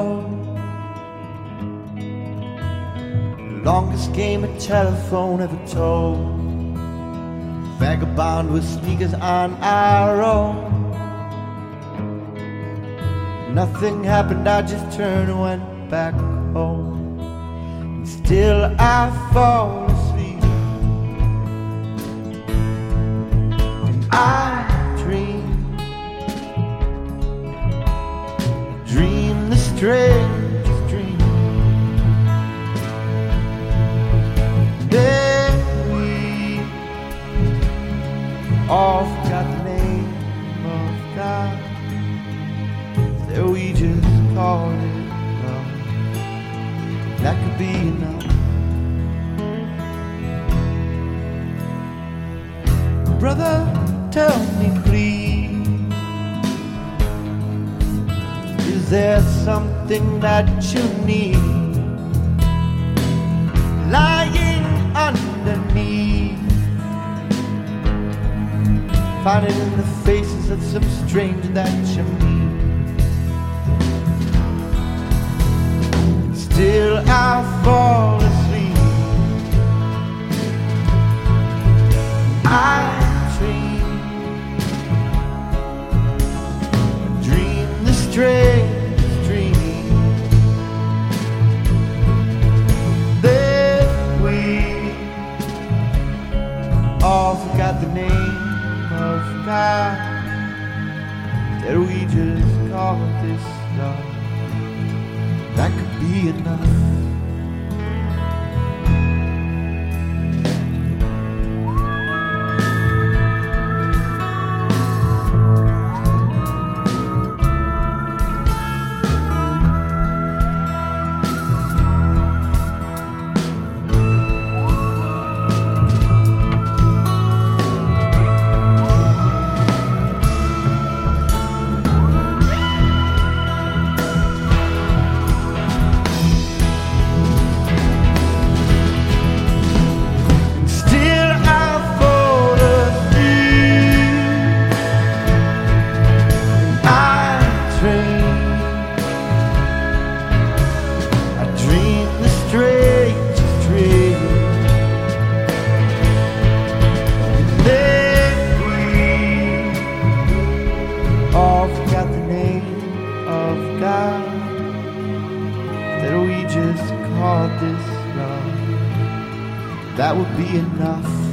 road. Longest game of telephone ever told. Vagabond with sneakers on our own. Nothing happened, I just turned and went back home. And still I fall asleep. And I dream the strangest dream. Then we all forgot the name of God. That we just called it love. That could be enough. Brother, tell me please, is there something that you need lying underneath? Find it in the faces of some stranger that you meet. Still I fall asleep. I dream the strangest dream. Then we all forgot the name of God. That we just called this love. That could be enough. That would be enough.